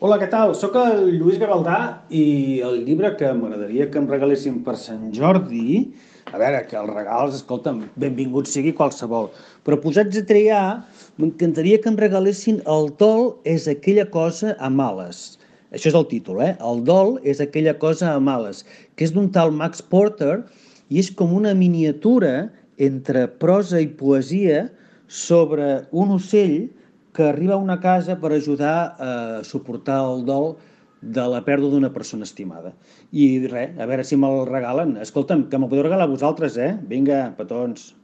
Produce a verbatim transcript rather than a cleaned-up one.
Hola, què tal? Soc el Lluís Gavaldà i el llibre que m'agradaria que em regalessin per Sant Jordi, a veure, que els regals, escolta'm, benvingut sigui qualsevol, però posats a triar, m'encantaria que em regalessin El dol és aquella cosa a males. Això és el títol, eh? El dol és aquella cosa a males, que és d'un tal Max Porter i és com una miniatura entre prosa i poesia sobre un ocell que arriba a una casa per ajudar a suportar el dol de la pèrdua d'una persona estimada. I res, a veure si me'l regalen. Escolta'm, que me'l podeu regalar vosaltres, eh? Vinga, petons.